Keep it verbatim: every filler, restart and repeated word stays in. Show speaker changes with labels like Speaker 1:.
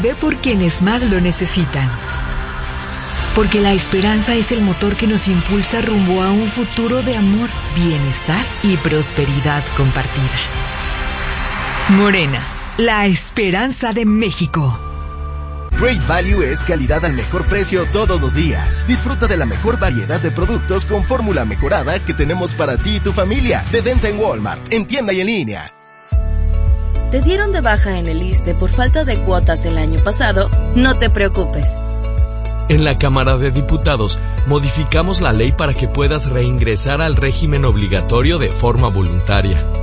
Speaker 1: Ve por quienes más lo necesitan. Porque la esperanza es el motor que nos impulsa rumbo a un futuro de amor, bienestar y prosperidad compartida. Morena, la esperanza de México.
Speaker 2: Great Value es calidad al mejor precio todos los días. Disfruta de la mejor variedad de productos con fórmula mejorada que tenemos para ti y tu familia. De venta en Walmart, en tienda y en línea.
Speaker 3: ¿Te dieron de baja en el ISSSTE por falta de cuotas el año pasado? No te preocupes.
Speaker 4: En la Cámara de Diputados, modificamos la ley para que puedas reingresar al régimen obligatorio de forma voluntaria.